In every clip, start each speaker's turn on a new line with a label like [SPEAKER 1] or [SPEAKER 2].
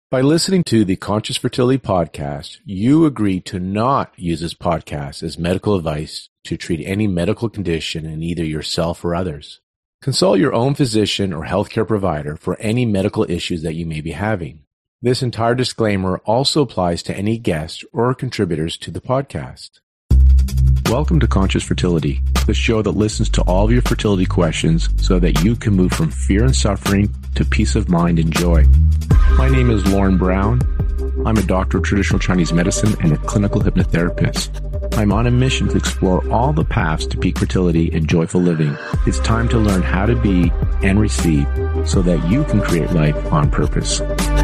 [SPEAKER 1] By listening to the Conscious Fertility Podcast, you agree to not use this podcast as medical advice to treat any medical condition in either yourself or others. Consult your own physician or healthcare provider for any medical issues that you may be having. This entire disclaimer also applies to any guests or contributors to the podcast. Welcome to Conscious Fertility, the show that listens to all of your fertility questions so that you can move from fear and suffering to peace of mind and joy. My name is Lauren Brown. I'm a doctor of traditional Chinese medicine and a clinical hypnotherapist. I'm on a mission to explore all the paths to peak fertility and joyful living. It's time to learn how to be and receive so that you can create life on purpose.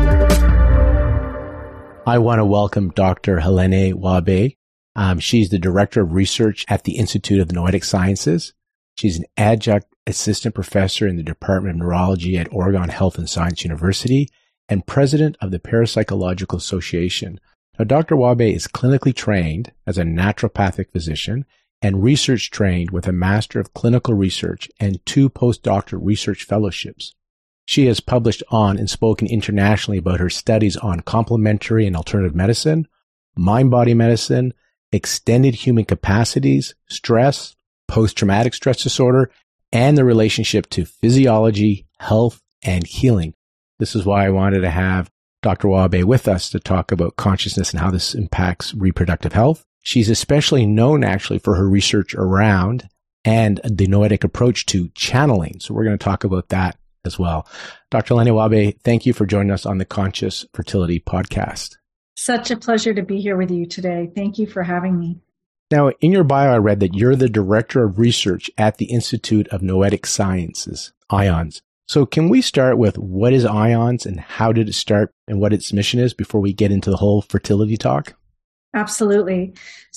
[SPEAKER 1] I want to welcome Dr. Helene Wabe. She's the Director of Research at the Institute of Noetic Sciences. She's an adjunct assistant professor in the Department of Neurology at Oregon Health and Science University and president of the Parapsychological Association. Now, Dr. Wabe is clinically trained as a naturopathic physician and research trained with a Master of Clinical Research and 2 postdoctoral research fellowships. She has published on and spoken internationally about her studies on complementary and alternative medicine, mind-body medicine, extended human capacities, stress, post-traumatic stress disorder, and the relationship to physiology, health, and healing. This is why I wanted to have Dr. Wabe with us to talk about consciousness and how this impacts reproductive health. She's especially known actually for her research around and the noetic approach to channeling. So we're going to talk about that as well. Dr. Helene Wabe, thank you for joining us on the Conscious Fertility Podcast.
[SPEAKER 2] Such a pleasure to be here with you today. Thank you for having me.
[SPEAKER 1] Now, in your bio, I read that you're the Director of Research at the Institute of Noetic Sciences, IONS. So can we start with what is IONS and how did it start and what its mission is before we get into the whole fertility talk?
[SPEAKER 2] Absolutely.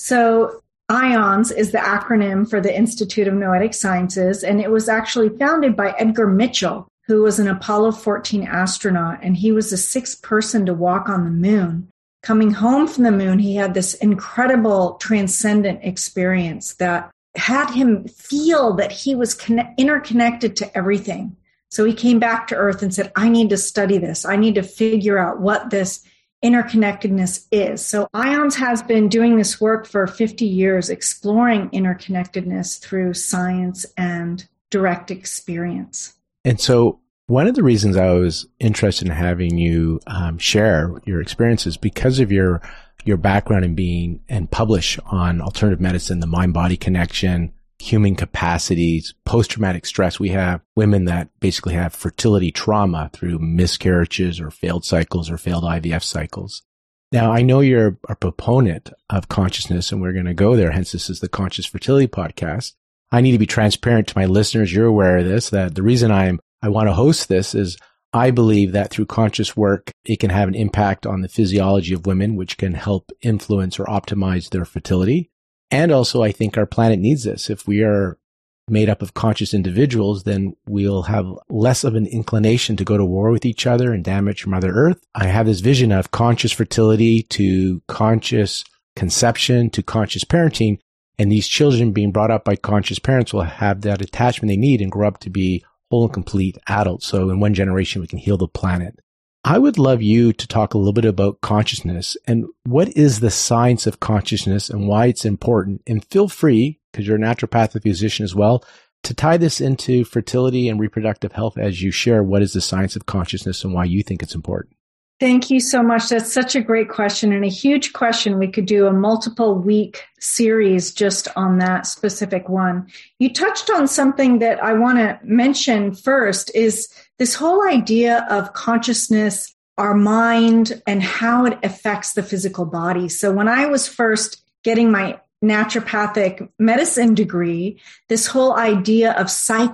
[SPEAKER 2] So IONS is the acronym for the Institute of Noetic Sciences, and it was actually founded by Edgar Mitchell, who was an Apollo 14 astronaut, and he was the 6th person to walk on the moon. Coming home from the moon, he had this incredible transcendent experience that had him feel that he was interconnected to everything. So he came back to Earth and said, I need to study this. I need to figure out what this interconnectedness is. So IONS has been doing this work for 50 years, exploring interconnectedness through science and direct experience.
[SPEAKER 1] And so one of the reasons I was interested in having you share your experiences because of your background in being and publish on alternative medicine, the mind-body connection, human capacities, post-traumatic stress. We have women that basically have fertility trauma through miscarriages or failed cycles or failed IVF cycles. Now, I know you're a proponent of consciousness, and we're going to go there. Hence, this is the Conscious Fertility Podcast. I need to be transparent to my listeners. You're aware of this, that the reason I want to host this is I believe that through conscious work, it can have an impact on the physiology of women, which can help influence or optimize their fertility. And also, I think our planet needs this. If we are made up of conscious individuals, then we'll have less of an inclination to go to war with each other and damage Mother Earth. I have this vision of conscious fertility to conscious conception to conscious parenting, and these children being brought up by conscious parents will have that attachment they need and grow up to be whole and complete adults. So in one generation, we can heal the planet. I would love you to talk a little bit about consciousness and what is the science of consciousness and why it's important. And feel free, because you're a naturopathic physician as well, to tie this into fertility and reproductive health as you share what is the science of consciousness and why you think it's important.
[SPEAKER 2] Thank you so much. That's such a great question and a huge question. We could do a multiple week series just on that specific one. You touched on something that I want to mention first is this whole idea of consciousness, our mind, and how it affects the physical body. So when I was first getting my naturopathic medicine degree, this whole idea of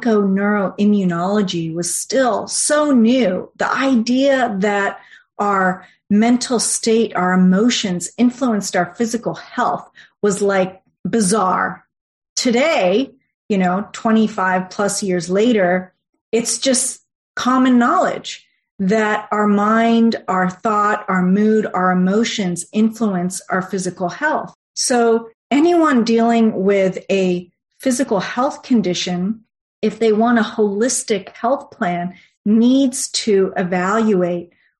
[SPEAKER 2] psychoneuroimmunology was still so new. The idea that our mental state, our emotions influenced our physical health was like bizarre. Today, 25 plus years later, it's just common knowledge that our mind, our thought, our mood, our emotions influence our physical health. So anyone dealing with a physical health condition, if they want a holistic health plan, needs to evaluate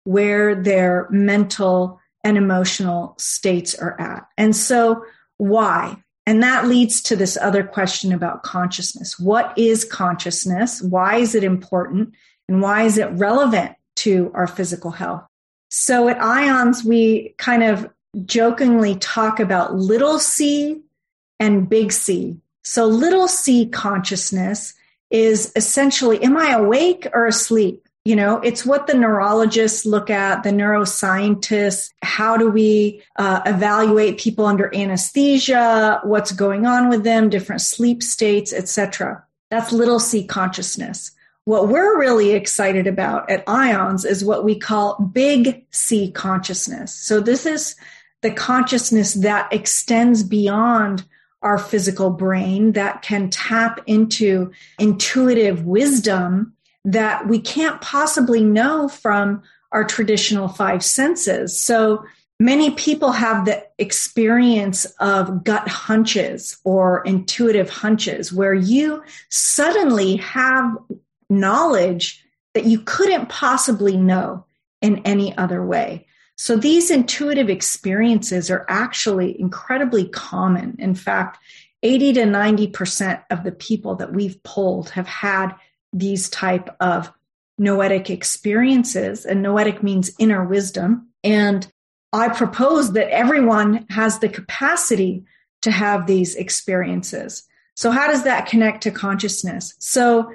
[SPEAKER 2] where their mental and emotional states are at. And so why? And that leads to this other question about consciousness. What is consciousness? Why is it important? And why is it relevant to our physical health? So at IONS, we kind of jokingly talk about little c and big C. So little c consciousness is essentially, am I awake or asleep? You know, it's what the neurologists look at, the neuroscientists. How do we evaluate people under anesthesia? What's going on with them, different sleep states, etc. That's little c consciousness. What we're really excited about at IONS is what we call big C consciousness. So this is the consciousness that extends beyond our physical brain, that can tap into intuitive wisdom that we can't possibly know from our traditional five senses. So many people have the experience of gut hunches or intuitive hunches where you suddenly have knowledge that you couldn't possibly know in any other way. So these intuitive experiences are actually incredibly common. In fact, 80 to 90% of the people that we've polled have had these type of noetic experiences, and noetic means inner wisdom. And I propose that everyone has the capacity to have these experiences. So how does that connect to consciousness? So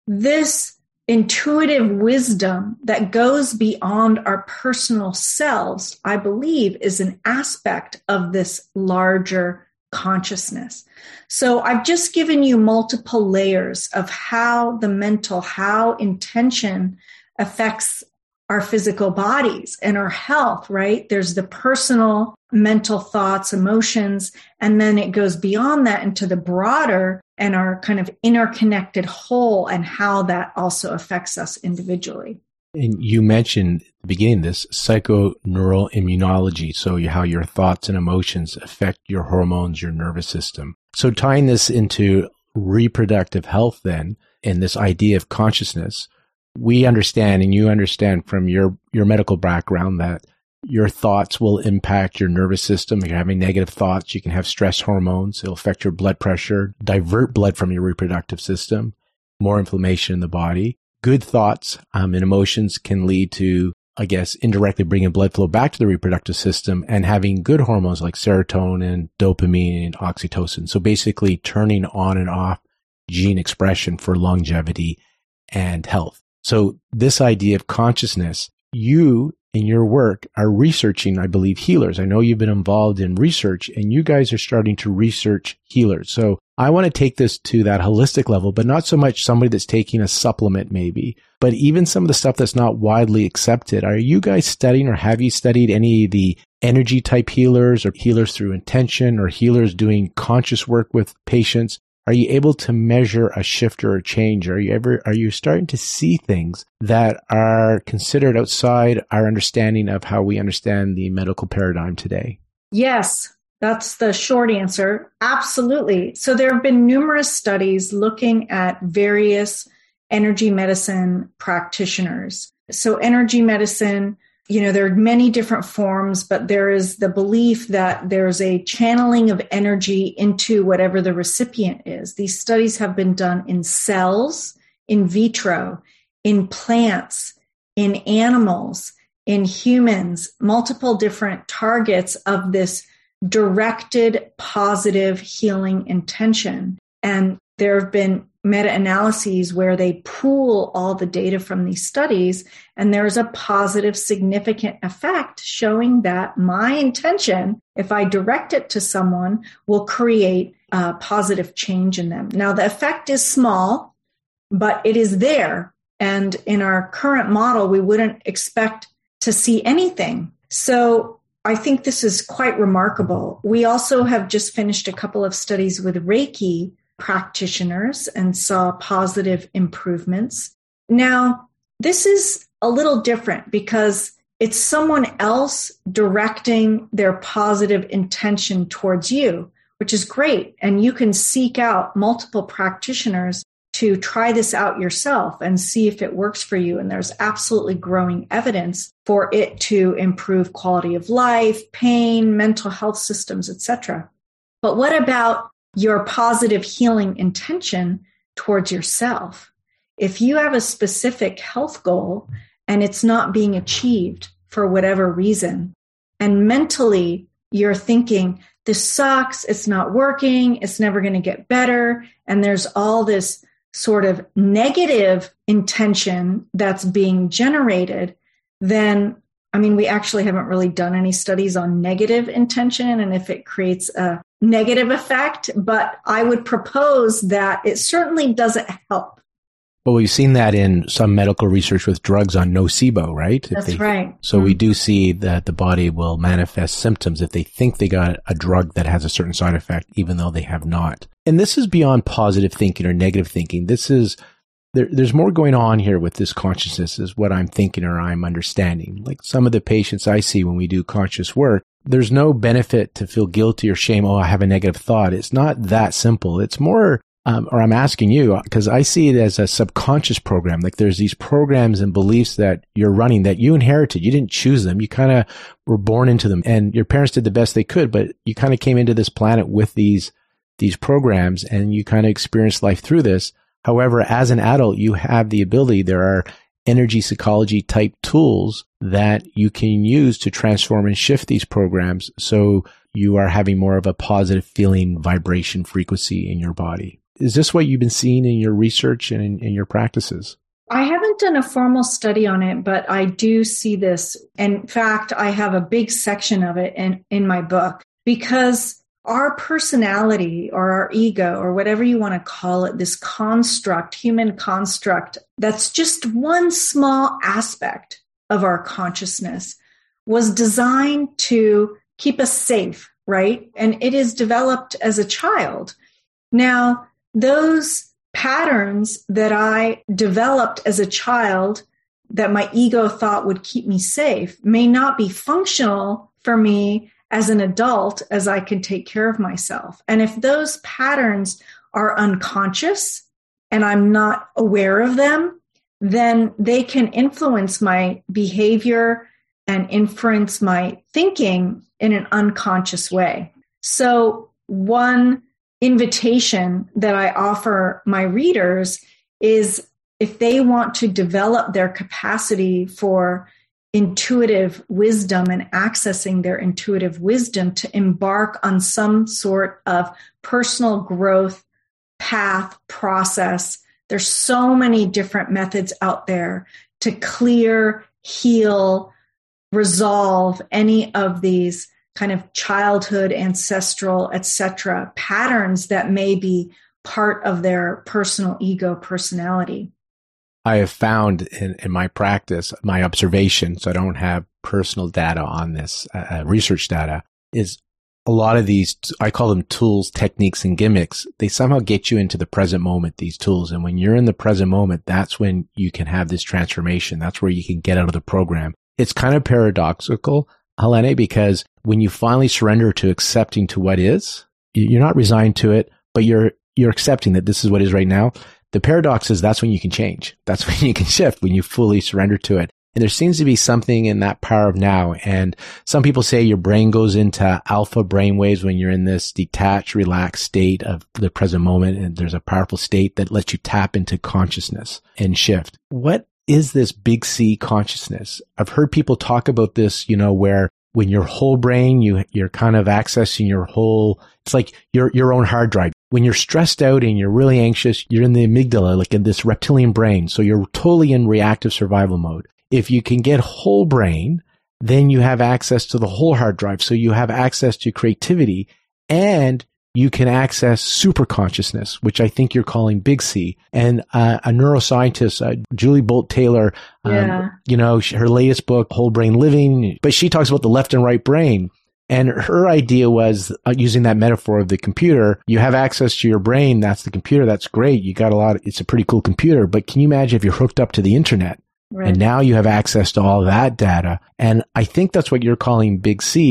[SPEAKER 2] this intuitive wisdom that goes beyond our personal selves, I believe, is an aspect of this larger consciousness. So I've just given you multiple layers of how the mental, how intention affects our physical bodies and our health, right? There's the personal, mental thoughts, emotions, and then it goes beyond that into the broader and our kind of interconnected whole and how that also affects us individually.
[SPEAKER 1] And you mentioned at the beginning this psychoneural immunology, so how your thoughts and emotions affect your hormones, your nervous system. So tying this into reproductive health then, and this idea of consciousness, we understand, and you understand from your medical background, that your thoughts will impact your nervous system. If you're having negative thoughts, you can have stress hormones. It'll affect your blood pressure, divert blood from your reproductive system, more inflammation in the body. Good thoughts and emotions can lead to, I guess, indirectly bringing blood flow back to the reproductive system and having good hormones like serotonin, dopamine, and oxytocin. So basically turning on and off gene expression for longevity and health. So this idea of consciousness, you in your work are researching, I believe, healers. I know you've been involved in research and you guys are starting to research healers. So I want to take this to that holistic level, but not so much somebody that's taking a supplement maybe, but even some of the stuff that's not widely accepted. Are you guys studying, or have you studied any of the energy type healers, or healers through intention, or healers doing conscious work with patients? Are you able to measure a shift or a change? Are you starting to see things that are considered outside our understanding of how we understand the medical paradigm today?
[SPEAKER 2] Yes, that's the short answer. Absolutely. So there have been numerous studies looking at various energy medicine practitioners. So energy medicine, there are many different forms, but there is the belief that there's a channeling of energy into whatever the recipient is. These studies have been done in cells, in vitro, in plants, in animals, in humans, multiple different targets of this directed positive healing intention. And there have been meta-analyses where they pool all the data from these studies, and there's a positive, significant effect showing that my intention, if I direct it to someone, will create a positive change in them. Now, the effect is small, but it is there. And in our current model, we wouldn't expect to see anything. So I think this is quite remarkable. We also have just finished a couple of studies with Reiki practitioners and saw positive improvements. Now, this is a little different because it's someone else directing their positive intention towards you, which is great. And you can seek out multiple practitioners to try this out yourself and see if it works for you. And there's absolutely growing evidence for it to improve quality of life, pain, mental health systems, etc. But what about your positive healing intention towards yourself? If you have a specific health goal and it's not being achieved for whatever reason, and mentally you're thinking, this sucks, it's not working, it's never going to get better, and there's all this sort of negative intention that's being generated, then, we actually haven't really done any studies on negative intention and if it creates a negative effect, but I would propose that it certainly doesn't help.
[SPEAKER 1] Well, we've seen that in some medical research with drugs on nocebo, right?
[SPEAKER 2] That's right.
[SPEAKER 1] So we do see that the body will manifest symptoms if they think they got a drug that has a certain side effect, even though they have not. And this is beyond positive thinking or negative thinking. There's more going on here with this consciousness is what I'm thinking or I'm understanding. Like some of the patients I see when we do conscious work, there's no benefit to feel guilty or shame. Oh, I have a negative thought. It's not that simple. It's more or I'm asking you, because I see it as a subconscious program. Like there's these programs and beliefs that you're running that you inherited. You didn't choose them. You kind of were born into them, and your parents did the best they could, but you kind of came into this planet with these programs and you kind of experienced life through this. However, as an adult, you have the ability, there are energy psychology type tools that you can use to transform and shift these programs so you are having more of a positive feeling, vibration, frequency in your body. Is this what you've been seeing in your research and in your practices?
[SPEAKER 2] I haven't done a formal study on it, but I do see this. In fact, I have a big section of it in my book, because our personality or our ego or whatever you want to call it, this construct, human construct, that's just one small aspect of our consciousness, was designed to keep us safe, right? And it is developed as a child. Now, those patterns that I developed as a child that my ego thought would keep me safe may not be functional for me as an adult as I can take care of myself. And if those patterns are unconscious and I'm not aware of them, then they can influence my behavior and influence my thinking in an unconscious way. So one invitation that I offer my readers is, if they want to develop their capacity for intuitive wisdom and accessing their intuitive wisdom, to embark on some sort of personal growth path process. There's so many different methods out there to clear, heal, resolve any of these kind of childhood, ancestral, etc. patterns that may be part of their personal ego personality.
[SPEAKER 1] I have found in my practice, my observation, so I don't have personal data on this, research data, is a lot of these, I call them tools, techniques, and gimmicks. They somehow get you into the present moment, these tools. And when you're in the present moment, that's when you can have this transformation. That's where you can get out of the program. It's kind of paradoxical, Helene, because when you finally surrender to accepting to what is, you're not resigned to it, but you're accepting that this is what is right now. The paradox is that's when you can change. That's when you can shift, when you fully surrender to it. And there seems to be something in that power of now. And some people say your brain goes into alpha brainwaves when you're in this detached, relaxed state of the present moment. And there's a powerful state that lets you tap into consciousness and shift. What is this big C consciousness? I've heard people talk about this, where when your whole brain, you're kind of accessing your whole, it's like your own hard drive. When you're stressed out and you're really anxious, you're in the amygdala, like in this reptilian brain. So you're totally in reactive survival mode. If you can get whole brain, then you have access to the whole hard drive. So you have access to creativity, and you can access super consciousness, which I think you're calling big C. And a neuroscientist, Julie Bolt Taylor, her latest book, Whole Brain Living, but she talks about the left and right brain. And her idea was, using that metaphor of the computer, you have access to your brain. That's the computer. That's great. You got it's a pretty cool computer. But can you imagine if you're hooked up to the internet? Right. And now you have access to all that data. And I think that's what you're calling big C.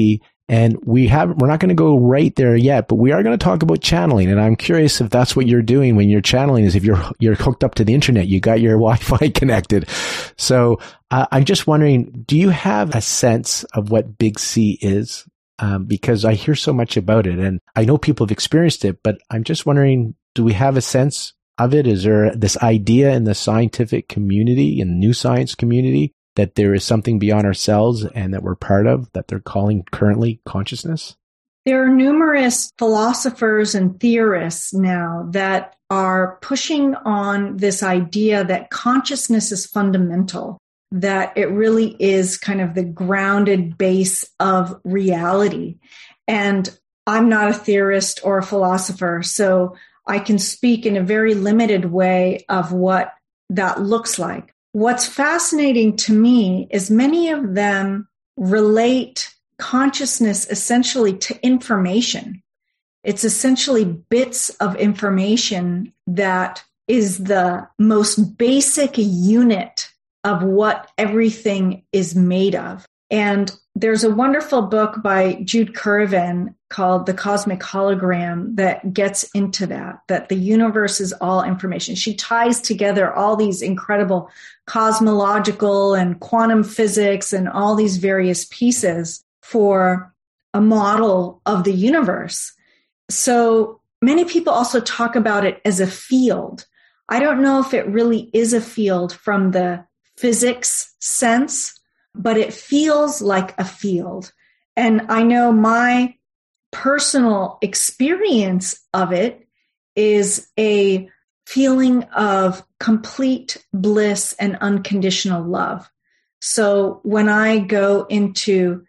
[SPEAKER 1] And we're not going to go right there yet, but we are going to talk about channeling. And I'm curious if that's what you're doing when you're channeling, is if you're hooked up to the internet, you got your Wi-Fi connected. So I'm just wondering, do you have a sense of what Big C is? Because I hear so much about it and I know people have experienced it, but I'm just wondering, do we have a sense of it? Is there this idea in the scientific community, in the new science community, that there is something beyond ourselves and that we're part of, that they're calling currently consciousness?
[SPEAKER 2] There are numerous philosophers and theorists now that are pushing on this idea that consciousness is fundamental, that it really is kind of the grounded base of reality. And I'm not a theorist or a philosopher, so I can speak in a very limited way of what that looks like. What's fascinating to me is many of them relate consciousness essentially to information. It's essentially bits of information that is the most basic unit of what everything is made of. And there's a wonderful book by Jude Currivan called The Cosmic Hologram that gets into that the universe is all information. She ties together all these incredible cosmological and quantum physics and all these various pieces for a model of the universe. So many people also talk about it as a field. I don't know if it really is a field from the physics sense, but it feels like a field. And I know my personal experience of it is a feeling of complete bliss and unconditional love. So when I go into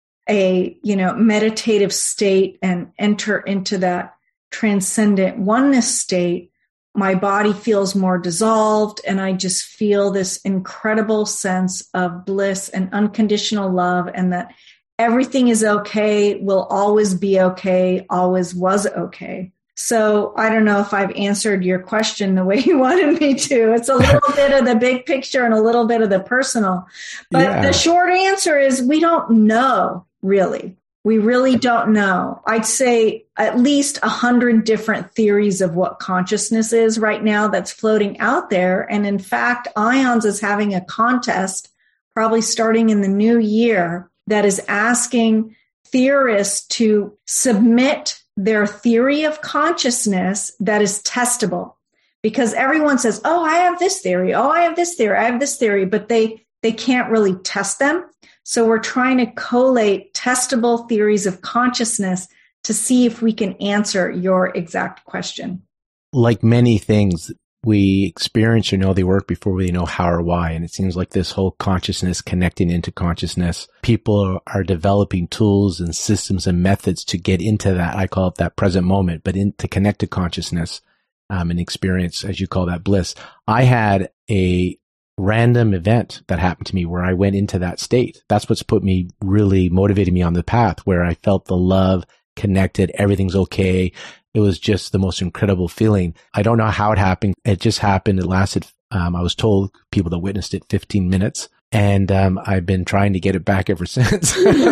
[SPEAKER 2] a, meditative state and enter into that transcendent oneness state, my body feels more dissolved, and I just feel this incredible sense of bliss and unconditional love, and that everything is okay, will always be okay, always was okay. So I don't know if I've answered your question the way you wanted me to. It's a little bit of the big picture and a little bit of the personal. But The short answer is we don't know, really. We really don't know. I'd say at least 100 different theories of what consciousness is right now that's floating out there. And in fact, IONS is having a contest, probably starting in the new year, that is asking theorists to submit their theory of consciousness that is testable. Because everyone says, oh, I have this theory. Oh, I have this theory. I have this theory. But they can't really test them. So we're trying to collate testable theories of consciousness to see if we can answer your exact question.
[SPEAKER 1] Like many things, we experience or know they work before we know how or why. And it seems like this whole consciousness connecting into consciousness, people are developing tools and systems and methods to get into that. I call it that present moment, but to connect to consciousness and experience, as you call that, bliss. I had a random event that happened to me where I went into that state. That's what's motivated me on the path, where I felt the love, connected, everything's okay. It was just the most incredible feeling. I don't know how it happened. It just happened. It lasted, I was told, people that witnessed it, 15 minutes. And I've been trying to get it back ever since.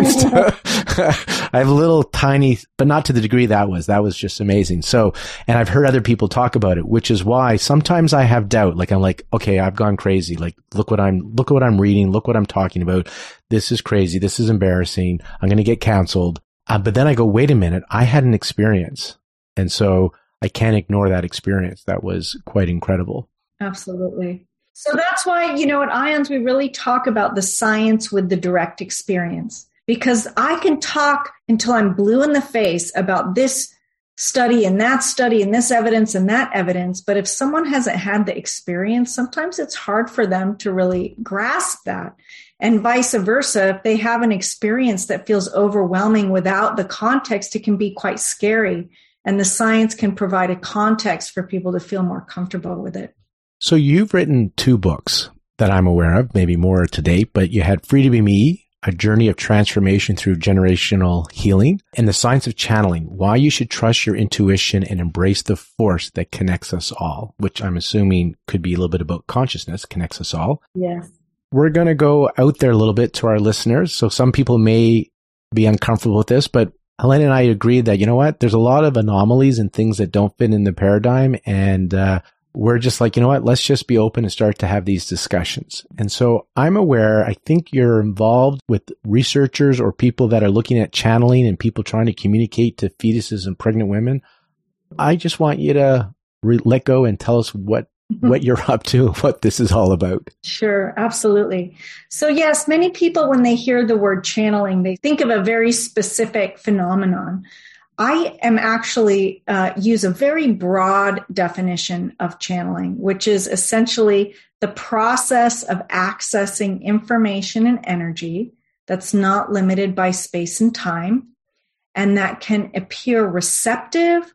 [SPEAKER 1] I have a little tiny, but not to the degree that was just amazing. So, and I've heard other people talk about it, which is why sometimes I have doubt. Like I'm like, okay, I've gone crazy. Like, look what I'm reading. Look what I'm talking about. This is crazy. This is embarrassing. I'm going to get canceled. But then I go, wait a minute. I had an experience. And so I can't ignore that experience. That was quite incredible.
[SPEAKER 2] Absolutely. So that's why, at IONS, we really talk about the science with the direct experience, because I can talk until I'm blue in the face about this study and this evidence and that evidence. But if someone hasn't had the experience, sometimes it's hard for them to really grasp that. And vice versa, if they have an experience that feels overwhelming without the context, it can be quite scary. And the science can provide a context for people to feel more comfortable with it.
[SPEAKER 1] So you've written 2 books that I'm aware of, maybe more to date, but you had Free to Be Me, A Journey of Transformation Through Generational Healing, and The Science of Channeling, Why You Should Trust Your Intuition and Embrace the Force That Connects Us All, which I'm assuming could be a little bit about consciousness, connects us all.
[SPEAKER 2] Yes.
[SPEAKER 1] We're going to go out there a little bit to our listeners. So some people may be uncomfortable with this, but Helena and I agreed that, you know what, there's a lot of anomalies and things that don't fit in the paradigm. And we're just like, you know what, let's just be open and start to have these discussions. And so I'm aware, I think you're involved with researchers or people that are looking at channeling and people trying to communicate to fetuses and pregnant women. I just want you to let go and tell us what you're up to, what this is all about.
[SPEAKER 2] Sure, absolutely. So yes, many people, when they hear the word channeling, they think of a very specific phenomenon. I am actually use a very broad definition of channeling, which is essentially the process of accessing information and energy that's not limited by space and time, and that can appear receptive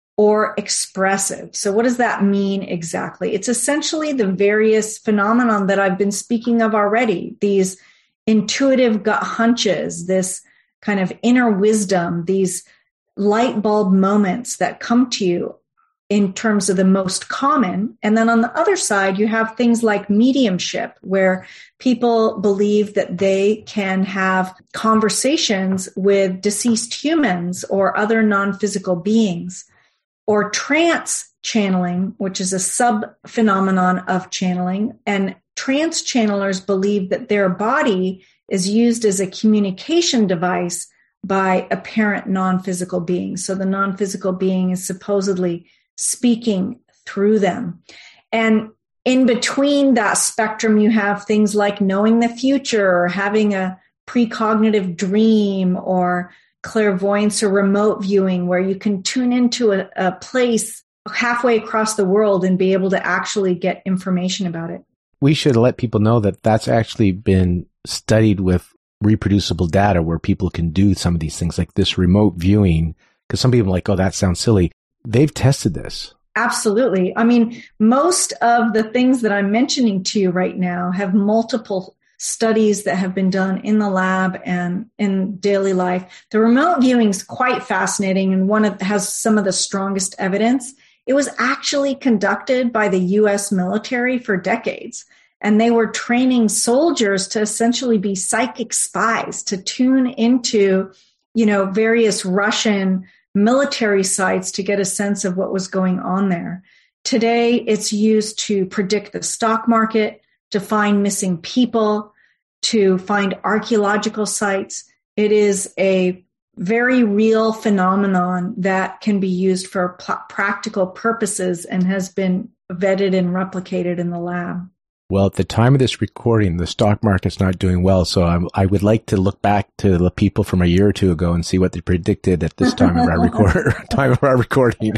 [SPEAKER 2] or expressive. So what does that mean exactly? It's essentially the various phenomenon that I've been speaking of already, these intuitive gut hunches, this kind of inner wisdom, these light bulb moments that come to you in terms of the most common. And then on the other side, you have things like mediumship, where people believe that they can have conversations with deceased humans or other non-physical beings. Or trance channeling, which is a sub-phenomenon of channeling. And trance channelers believe that their body is used as a communication device by apparent non-physical beings. So the non-physical being is supposedly speaking through them. And in between that spectrum, you have things like knowing the future or having a precognitive dream or clairvoyance or remote viewing, where you can tune into a place halfway across the world and be able to actually get information about it.
[SPEAKER 1] We should let people know that that's actually been studied with reproducible data where people can do some of these things like this remote viewing, because some people are like, oh, that sounds silly. They've tested this.
[SPEAKER 2] Absolutely. I mean, most of the things that I'm mentioning to you right now have multiple studies that have been done in the lab and in daily life. The remote viewing is quite fascinating and has some of the strongest evidence. It was actually conducted by the U.S. military for decades, and they were training soldiers to essentially be psychic spies, to tune into, various Russian military sites to get a sense of what was going on there. Today, it's used to predict the stock market, to find missing people, to find archaeological sites. It is a very real phenomenon that can be used for practical purposes and has been vetted and replicated in the lab.
[SPEAKER 1] Well, at the time of this recording, the stock market's not doing well. So I would like to look back to the people from a year or two ago and see what they predicted at this time of our recording.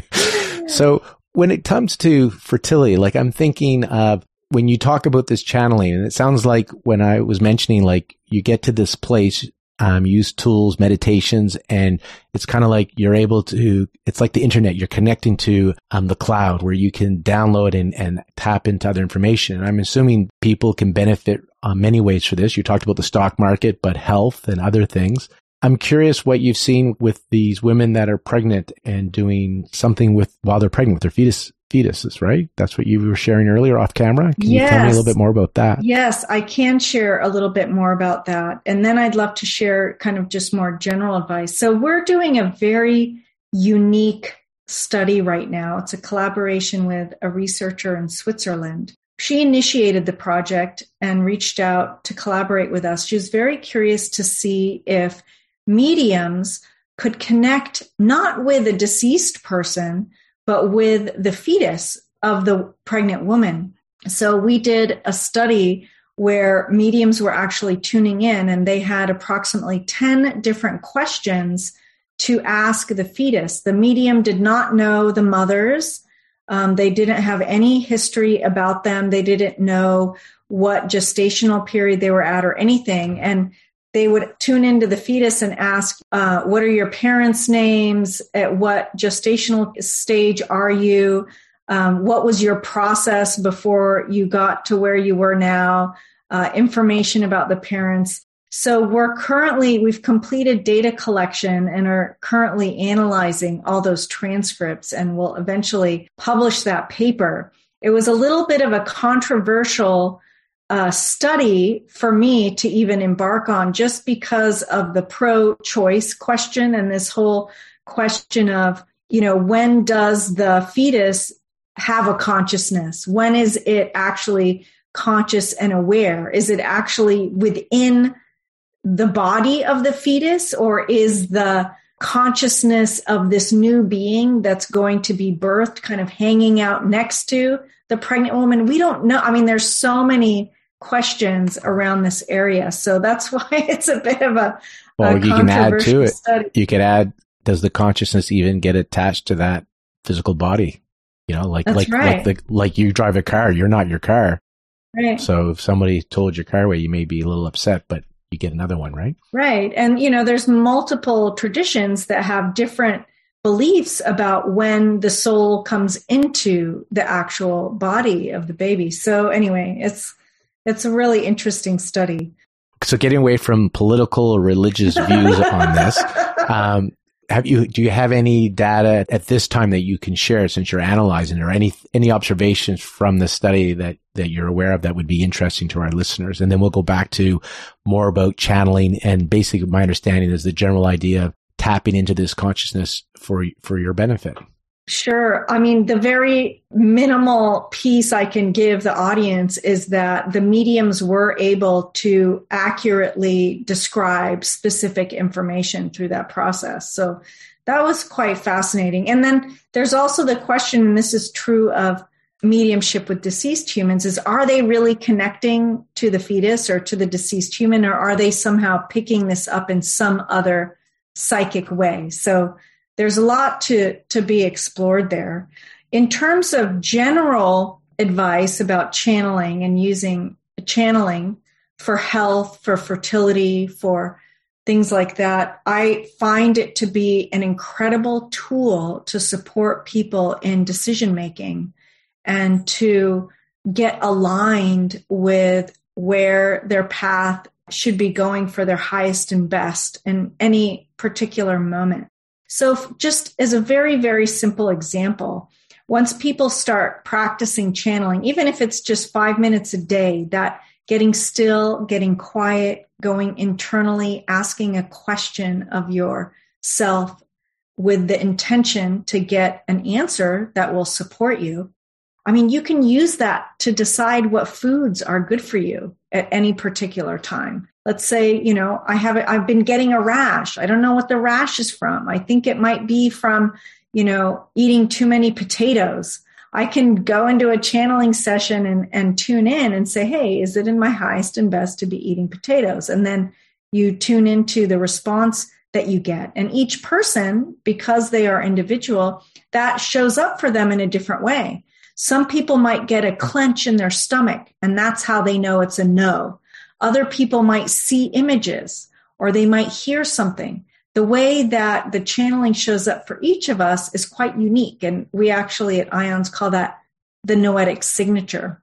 [SPEAKER 1] So when it comes to fertility, like I'm thinking of when you talk about this channeling, and it sounds like when I was mentioning, like you get to this place, use tools, meditations, and it's kind of like you're able to, it's like the internet, you're connecting to the cloud where you can download and tap into other information. And I'm assuming people can benefit many ways for this. You talked about the stock market, but health and other things. I'm curious what you've seen with these women that are pregnant and doing something while they're pregnant with their fetuses, right? That's what you were sharing earlier off camera. Can you tell me a little bit more about that?
[SPEAKER 2] Yes, I can share a little bit more about that. And then I'd love to share kind of just more general advice. So we're doing a very unique study right now. It's a collaboration with a researcher in Switzerland. She initiated the project and reached out to collaborate with us. She was very curious to see if mediums could connect not with a deceased person, but with the fetus of the pregnant woman. So we did a study where mediums were actually tuning in, and they had approximately 10 different questions to ask the fetus. The medium did not know the mothers. They didn't have any history about them. They didn't know what gestational period they were at or anything. And they would tune into the fetus and ask, what are your parents' names? At what gestational stage are you? What was your process before you got to where you were now? Information about the parents. So we've completed data collection and are currently analyzing all those transcripts, and will eventually publish that paper. It was a little bit of a controversial study for me to even embark on, just because of the pro-choice question and this whole question of, when does the fetus have a consciousness? When is it actually conscious and aware? Is it actually within the body of the fetus, or is the consciousness of this new being that's going to be birthed kind of hanging out next to the pregnant woman? We don't know. I mean, there's so many questions around this area. So that's why it's a bit of a
[SPEAKER 1] you can add to it.
[SPEAKER 2] Study.
[SPEAKER 1] You could add, does the consciousness even get attached to that physical body? Like you drive a car, you're not your car.
[SPEAKER 2] Right.
[SPEAKER 1] So if somebody told your car away, you may be a little upset, but you get another one, right?
[SPEAKER 2] Right. And, there's multiple traditions that have different beliefs about when the soul comes into the actual body of the baby. So anyway, it's a really interesting study.
[SPEAKER 1] So getting away from political or religious views on this, do you have any data at this time that you can share, since you're analyzing, or any observations from the study that you're aware of that would be interesting to our listeners? And then we'll go back to more about channeling, and basically my understanding is the general idea of tapping into this consciousness for your benefit.
[SPEAKER 2] Sure. I mean, the very minimal piece I can give the audience is that the mediums were able to accurately describe specific information through that process. So that was quite fascinating. And then there's also the question, and this is true of mediumship with deceased humans, is are they really connecting to the fetus or to the deceased human, or are they somehow picking this up in some other psychic way? So there's a lot to be explored there. In terms of general advice about channeling and using channeling for health, for fertility, for things like that, I find it to be an incredible tool to support people in decision making and to get aligned with where their path should be going for their highest and best in any particular moment. So just as a very, very simple example, once people start practicing channeling, even if it's just 5 minutes a day, that getting still, getting quiet, going internally, asking a question of yourself with the intention to get an answer that will support you. I mean, you can use that to decide what foods are good for you at any particular time. Let's say, I've been getting a rash. I don't know what the rash is from. I think it might be from, eating too many potatoes. I can go into a channeling session and tune in and say, hey, is it in my highest and best to be eating potatoes? And then you tune into the response that you get. And each person, because they are individual, that shows up for them in a different way. Some people might get a clench in their stomach, and that's how they know it's a no. Other people might see images, or they might hear something. The way that the channeling shows up for each of us is quite unique. And we actually at IONS call that the noetic signature.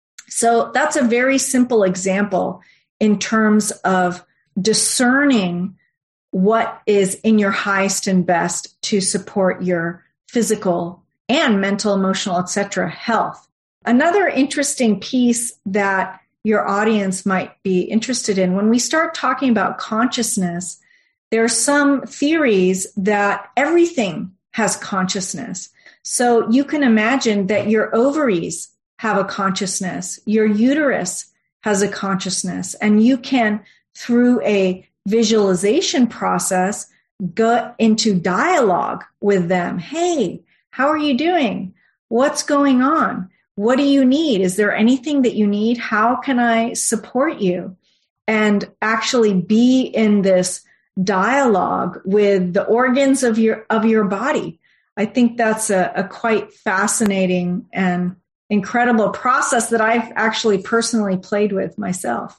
[SPEAKER 2] So that's a very simple example in terms of discerning what is in your highest and best to support your physical and mental, emotional, etc. health. Another interesting piece that your audience might be interested in, when we start talking about consciousness, there are some theories that everything has consciousness. So you can imagine that your ovaries have a consciousness, your uterus has a consciousness, and you can, through a visualization process, go into dialogue with them. Hey, how are you doing? What's going on? What do you need? Is there anything that you need? How can I support you? And actually be in this dialogue with the organs of your body. I think that's a quite fascinating and incredible process that I've actually personally played with myself.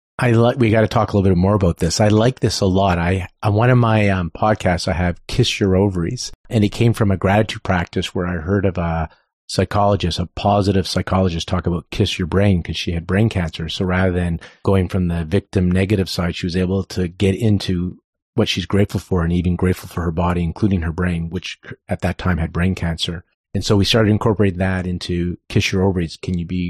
[SPEAKER 1] We got to talk a little bit more about this. I like this a lot. On one of my podcasts, I have Kiss Your Ovaries, and it came from a gratitude practice where I heard of a psychologist, a positive psychologist, talk about kiss your brain because she had brain cancer. So rather than going from the victim negative side, she was able to get into what she's grateful for and even grateful for her body, including her brain, which at that time had brain cancer. And so we started incorporating that into Kiss Your Ovaries. Can you be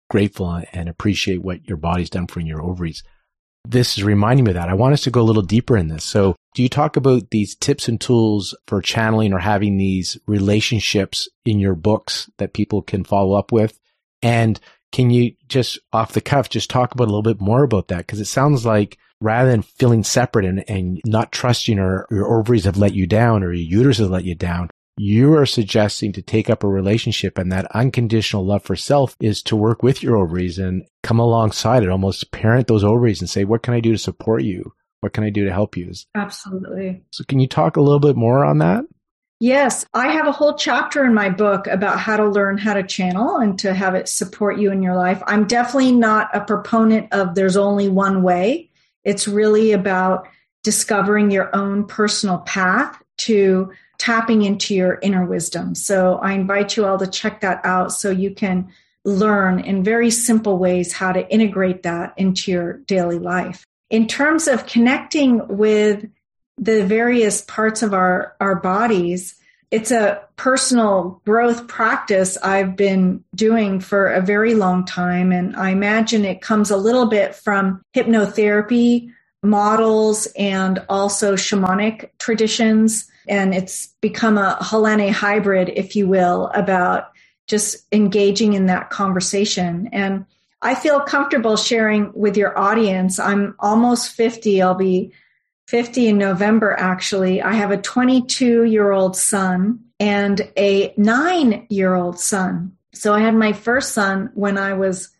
[SPEAKER 1] grateful and appreciate what your body's done for your ovaries. This is reminding me of that. I want us to go a little deeper in this. So do you talk about these tips and tools for channeling or having these relationships in your books that people can follow up with? And can you just off the cuff, just talk about a little bit more about that? Because it sounds like rather than feeling separate and not trusting or your ovaries have let you down or your uterus has let you down, you are suggesting to take up a relationship, and that unconditional love for self is to work with your ovaries and come alongside it, almost parent those ovaries and say, what can I do to support you? What can I do to help you?
[SPEAKER 2] Absolutely.
[SPEAKER 1] So can you talk a little bit more on that?
[SPEAKER 2] Yes, I have a whole chapter in my book about how to learn how to channel and to have it support you in your life. I'm definitely not a proponent of there's only one way. It's really about discovering your own personal path to tapping into your inner wisdom. So I invite you all to check that out so you can learn in very simple ways how to integrate that into your daily life. In terms of connecting with the various parts of our bodies, it's a personal growth practice I've been doing for a very long time. And I imagine it comes a little bit from hypnotherapy models and also shamanic traditions. And it's become a Helene hybrid, if you will, about just engaging in that conversation. And I feel comfortable sharing with your audience. I'm almost 50. I'll be 50 in November, actually. I have a 22-year-old son and a 9-year-old son. So I had my first son when I was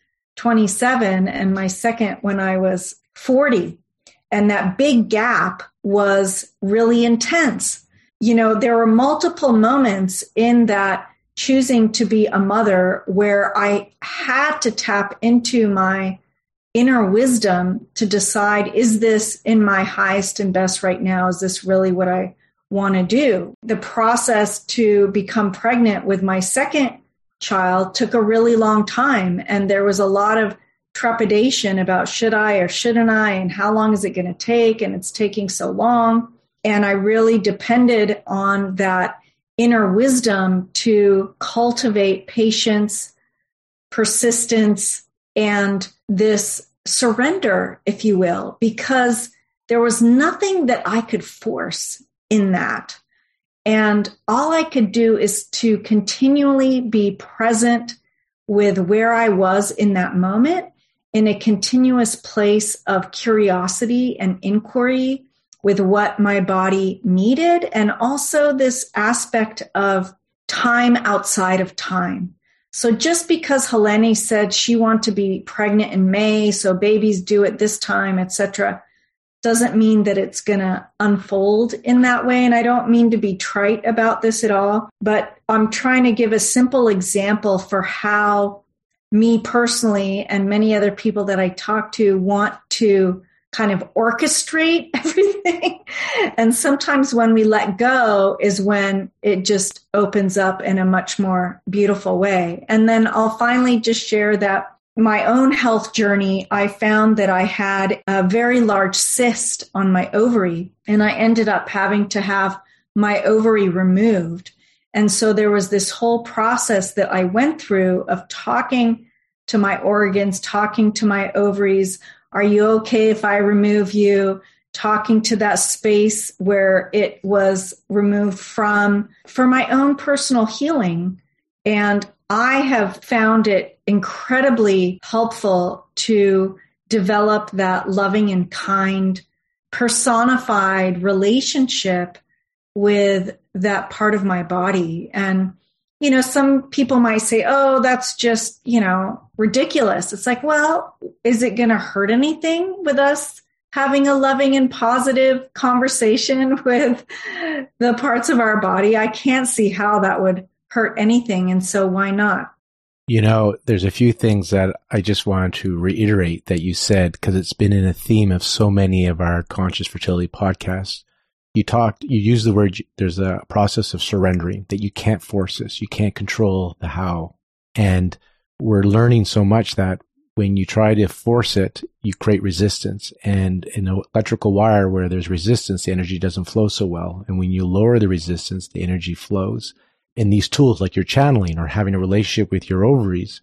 [SPEAKER 2] 27 and my second when I was 40. And that big gap was really intense. You know, there were multiple moments in that choosing to be a mother where I had to tap into my inner wisdom to decide, is this in my highest and best right now? Is this really what I want to do? The process to become pregnant with my second child took a really long time. And there was a lot of trepidation about should I or shouldn't I, and how long is it going to take? And it's taking so long. And I really depended on that inner wisdom to cultivate patience, persistence, and this surrender, if you will, because there was nothing that I could force in that. And all I could do is to continually be present with where I was in that moment, in a continuous place of curiosity and inquiry with what my body needed, and also this aspect of time outside of time. So just because Helene said she wanted to be pregnant in May, so babies due at this time, etc., doesn't mean that it's going to unfold in that way. And I don't mean to be trite about this at all, but I'm trying to give a simple example for how me personally and many other people that I talk to want to kind of orchestrate everything. And sometimes when we let go is when it just opens up in a much more beautiful way. And then I'll finally just share that my own health journey, I found that I had a very large cyst on my ovary, and I ended up having to have my ovary removed. And so there was this whole process that I went through of talking to my organs, talking to my ovaries. Are you okay if I remove you? Talking to that space where it was removed from for my own personal healing. And I have found it incredibly helpful to develop that loving and kind, personified relationship with that part of my body. And, you know, some people might say, oh, that's just, you know, ridiculous. It's like, well, is it going to hurt anything with us having a loving and positive conversation with the parts of our body? I can't see how that would hurt anything. And so why not?
[SPEAKER 1] You know, there's a few things that I just wanted to reiterate that you said, because it's been in a theme of so many of our Conscious Fertility podcasts. You used the word, there's a process of surrendering, that you can't force this. You can't control the how. And we're learning so much that when you try to force it, you create resistance. And in an electrical wire where there's resistance, the energy doesn't flow so well. And when you lower the resistance, the energy flows. And these tools like your channeling or having a relationship with your ovaries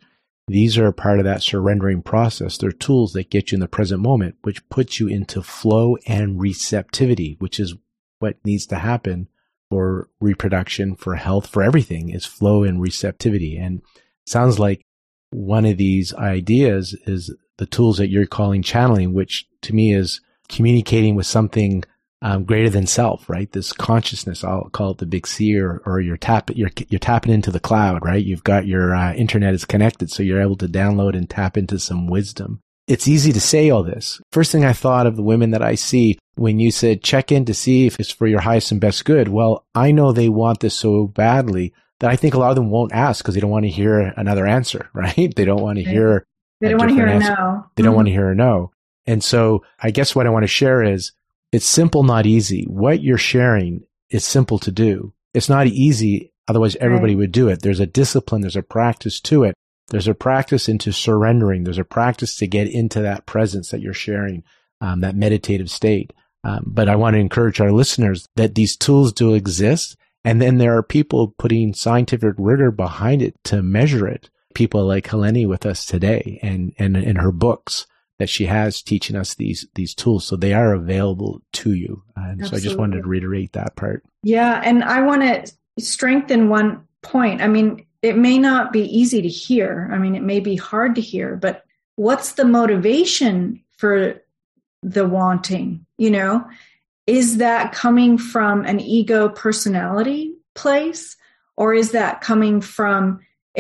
[SPEAKER 1] these are a part of that surrendering process. They're tools that get you in the present moment, which puts you into flow and receptivity, which is what needs to happen for reproduction, for health, for everything, is flow and receptivity. And it sounds like one of these ideas is the tools that you're calling channeling, which to me is communicating with something greater than self, right? This consciousness, I'll call it the big C, or you're tapping into the cloud, right? You've got your internet is connected, so you're able to download and tap into some wisdom. It's easy to say all this. First thing I thought of the women that I see when you said check in to see if it's for your highest and best good. Well, I know they want this so badly that I think a lot of them won't ask because they don't want to hear another answer, right? They don't want to hear.
[SPEAKER 2] They don't want to hear a no.
[SPEAKER 1] They don't want to hear a no. And so I guess what I want to share is it's simple, not easy. What you're sharing is simple to do. It's not easy. Otherwise, everybody would do it. There's a discipline. There's a practice to it. There's a practice into surrendering. There's a practice to get into that presence that you're sharing, that meditative state. But I want to encourage our listeners that these tools do exist. And then there are people putting scientific rigor behind it to measure it. People like Helene with us today and in her books that she has teaching us these tools. So they are available to you. And Absolutely. So I just wanted to reiterate that part.
[SPEAKER 2] Yeah. And I want to strengthen one point. I mean, it may not be easy to hear. I mean, it may be hard to hear, but what's the motivation for the wanting? You know, is that coming from an ego personality place, or is that coming from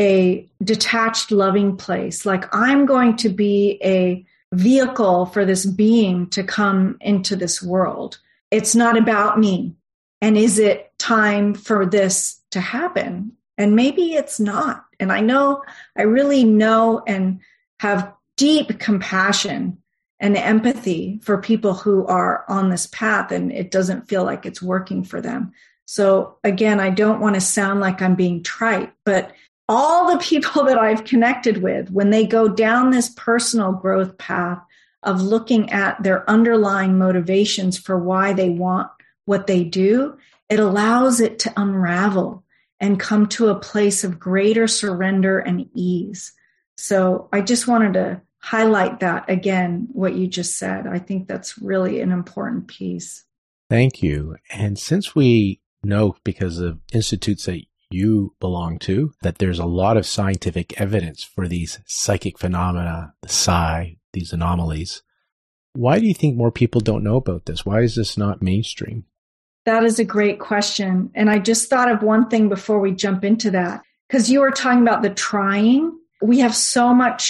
[SPEAKER 2] a detached, loving place? Like, I'm going to be a vehicle for this being to come into this world. It's not about me. And is it time for this to happen? And maybe it's not. And I really know and have deep compassion and empathy for people who are on this path and it doesn't feel like it's working for them. So again, I don't want to sound like I'm being trite, but all the people that I've connected with, when they go down this personal growth path of looking at their underlying motivations for why they want what they do, it allows it to unravel and come to a place of greater surrender and ease. So I just wanted to highlight that again, what you just said. I think that's really an important piece.
[SPEAKER 1] Thank you. And since we know, because of institutes that you belong to, that there's a lot of scientific evidence for these psychic phenomena, the psi, these anomalies, why do you think more people don't know about this? Why is this not mainstream?
[SPEAKER 2] That is a great question. And I just thought of one thing before we jump into that, because you were talking about the trying. We have so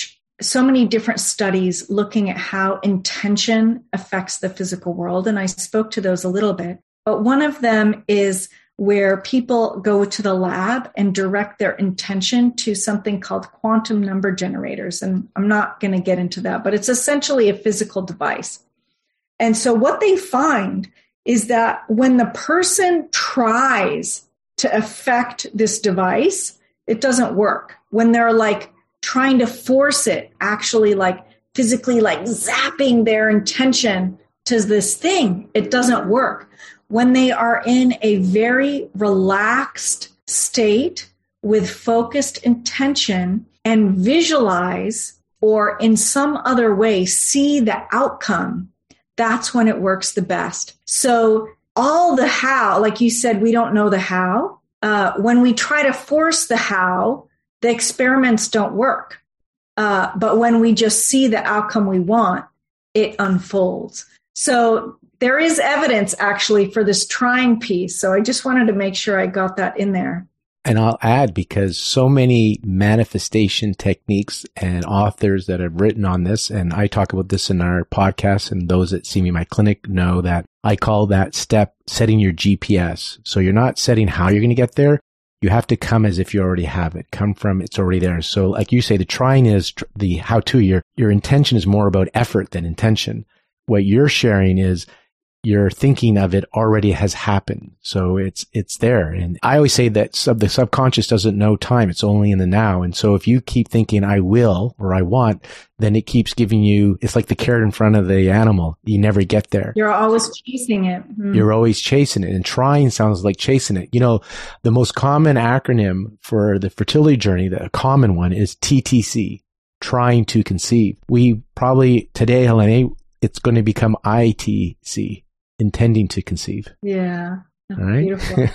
[SPEAKER 2] many different studies looking at how intention affects the physical world. And I spoke to those a little bit. But one of them is where people go to the lab and direct their intention to something called quantum number generators. And I'm not going to get into that, but it's essentially a physical device. And so what they find is that when the person tries to affect this device, it doesn't work. When they're like trying to force it, actually like physically like zapping their intention to this thing, it doesn't work. When they are in a very relaxed state with focused intention and visualize or in some other way see the outcome, that's when it works the best. So all the how, like you said, we don't know the how. When we try to force the how, the experiments don't work. But when we just see the outcome we want, it unfolds. So there is evidence actually for this trying piece. So I just wanted to make sure I got that in there.
[SPEAKER 1] And I'll add, because so many manifestation techniques and authors that have written on this, and I talk about this in our podcast, and those that see me in my clinic know that I call that step setting your GPS. So you're not setting how you're going to get there. You have to come as if you already have it. Come from it's already there. So like you say, the trying is the how-to. Your intention is more about effort than intention. What you're sharing is your thinking of it already has happened. So it's there. And I always say that the subconscious doesn't know time. It's only in the now. And so if you keep thinking I will or I want, then it keeps giving you, it's like the carrot in front of the animal. You never get there.
[SPEAKER 2] You're always chasing it.
[SPEAKER 1] You're always chasing it. And trying sounds like chasing it. You know, the most common acronym for the fertility journey, the common one is TTC. trying to conceive. We probably today, Helene, it's going to become ITC, intending to conceive.
[SPEAKER 2] Yeah.
[SPEAKER 1] All right.
[SPEAKER 2] Beautiful.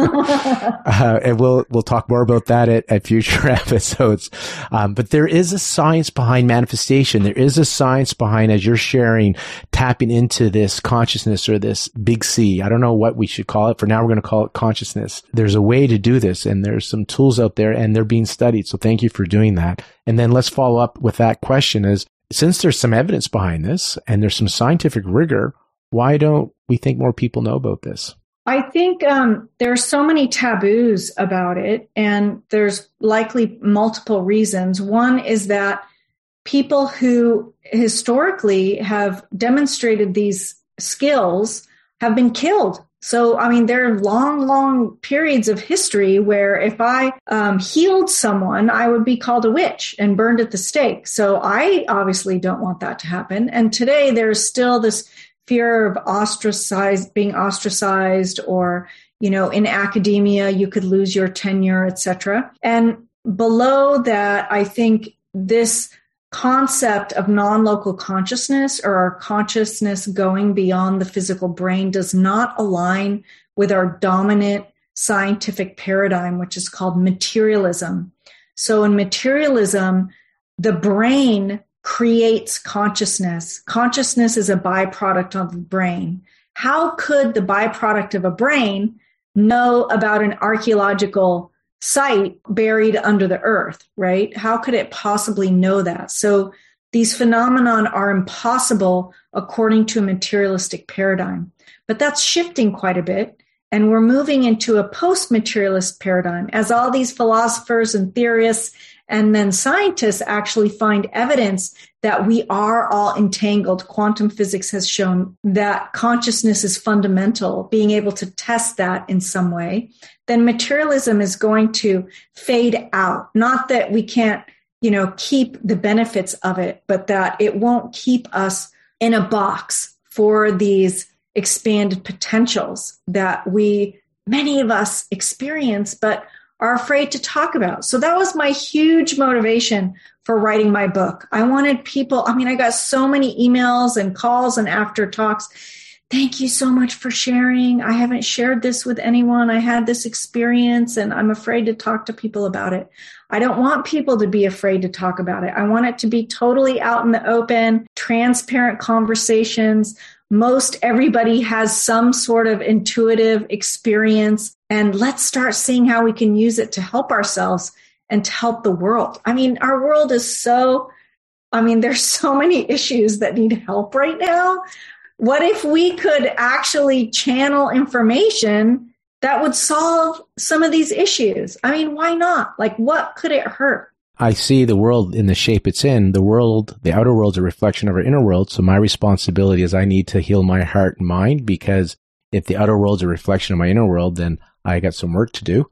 [SPEAKER 1] And we'll talk more about that at future episodes. But there is a science behind manifestation. There is a science behind, as you're sharing, tapping into this consciousness or this big C. I don't know what we should call it. For now, we're going to call it consciousness. There's a way to do this, and there's some tools out there, and they're being studied. So thank you for doing that. And then let's follow up with that question is, since there's some evidence behind this and there's some scientific rigor, why don't we think more people know about this?
[SPEAKER 2] I think there are so many taboos about it, and there's likely multiple reasons. One is that people who historically have demonstrated these skills have been killed. So, I mean, there are long periods of history where if I healed someone, I would be called a witch and burned at the stake. So I obviously don't want that to happen. And today there's still this fear of being ostracized, or, in academia, you could lose your tenure, etc. And below that, I think this concept of non-local consciousness, or our consciousness going beyond the physical brain, does not align with our dominant scientific paradigm, which is called materialism. So in materialism, the brain creates consciousness. Consciousness is a byproduct of the brain. How could the byproduct of a brain know about an archaeological site buried under the earth, right? How could it possibly know that? So these phenomenon are impossible according to a materialistic paradigm. But that's shifting quite a bit. And we're moving into a post-materialist paradigm as all these philosophers and theorists and then scientists actually find evidence that we are all entangled. Quantum physics has shown that consciousness is fundamental, being able to test that in some way. Then materialism is going to fade out. Not that we can't, keep the benefits of it, but that it won't keep us in a box for these expanded potentials that many of us experience, but are afraid to talk about. So that was my huge motivation for writing my book. I wanted people, I got so many emails and calls and after talks. Thank you so much for sharing. I haven't shared this with anyone. I had this experience and I'm afraid to talk to people about it. I don't want people to be afraid to talk about it. I want it to be totally out in the open, transparent conversations. Most everybody has some sort of intuitive experience, and let's start seeing how we can use it to help ourselves and to help the world. Our world is there's so many issues that need help right now. What if we could actually channel information that would solve some of these issues? Why not? What could it hurt?
[SPEAKER 1] I see the world in the shape it's in. The outer world's a reflection of our inner world. So my responsibility is I need to heal my heart and mind, because if the outer world's a reflection of my inner world, then I got some work to do.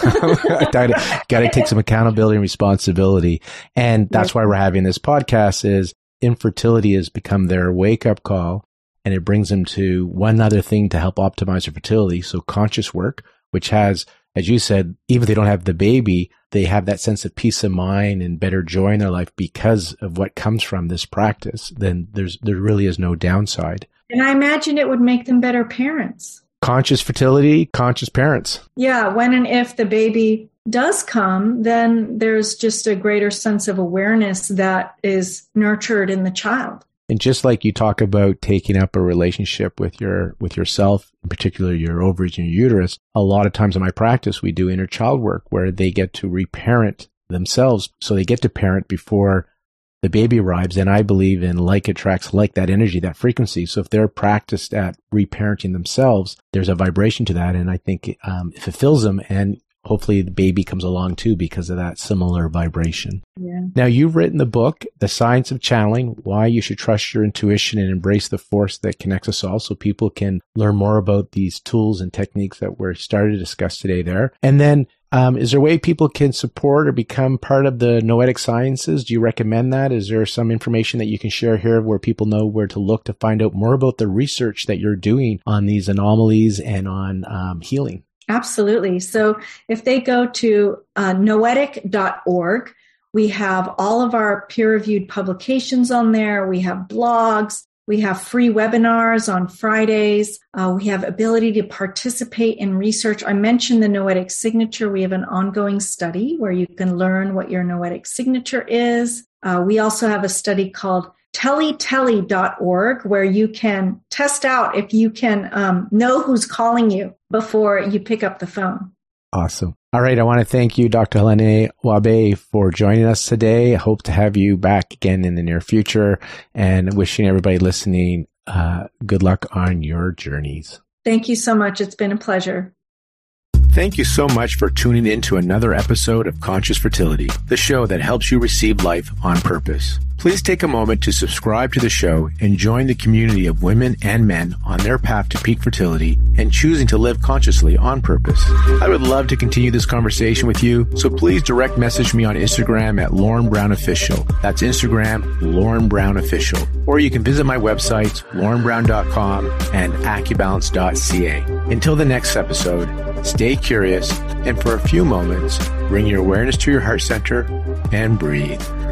[SPEAKER 1] Got to take some accountability and responsibility. And that's why we're having this podcast. Is infertility has become their wake up call, and it brings them to one other thing to help optimize their fertility. So conscious work, which has, as you said, even if they don't have the baby, they have that sense of peace of mind and better joy in their life because of what comes from this practice. Then there really is no downside.
[SPEAKER 2] And I imagine it would make them better parents.
[SPEAKER 1] Conscious fertility, conscious parents.
[SPEAKER 2] Yeah, when and if the baby does come, then there's just a greater sense of awareness that is nurtured in the child.
[SPEAKER 1] And just like you talk about taking up a relationship with yourself, in particular your ovaries and your uterus, a lot of times in my practice, we do inner child work where they get to reparent themselves. So they get to parent before the baby arrives. And I believe in like attracts like, that energy, that frequency. So if they're practiced at reparenting themselves, there's a vibration to that. And I think it fulfills them, and hopefully the baby comes along too because of that similar vibration.
[SPEAKER 2] Yeah.
[SPEAKER 1] Now, you've written the book, The Science of Channeling, Why You Should Trust Your Intuition and Embrace the Force That Connects Us All, so people can learn more about these tools and techniques that we're starting to discuss today there. And then, is there a way people can support or become part of the Noetic Sciences? Do you recommend that? Is there some information that you can share here where people know where to look to find out more about the research that you're doing on these anomalies and on healing?
[SPEAKER 2] Absolutely. So if they go to noetic.org, We have all of our peer-reviewed publications on there. We have blogs. We have free webinars on Fridays. We have ability to participate in research. I mentioned the Noetic signature. We have an ongoing study where you can learn what your Noetic signature is. We also have a study called tellytelly.org where you can test out if you can know who's calling you before you pick up the phone.
[SPEAKER 1] Awesome. All right. I want to thank you, Dr. Helene Wabe, for joining us today. I hope to have you back again in the near future, and wishing everybody listening good luck on your journeys.
[SPEAKER 2] Thank you so much. It's been a pleasure.
[SPEAKER 1] Thank you so much for tuning in to another episode of Conscious Fertility, the show that helps you receive life on purpose. Please take a moment to subscribe to the show and join the community of women and men on their path to peak fertility and choosing to live consciously on purpose. I would love to continue this conversation with you, so please direct message me on Instagram at Lauren Brown Official. That's Instagram, Lauren Brown Official. Or you can visit my websites, laurenbrown.com and acubalance.ca. Until the next episode, stay curious, and for a few moments, bring your awareness to your heart center and breathe.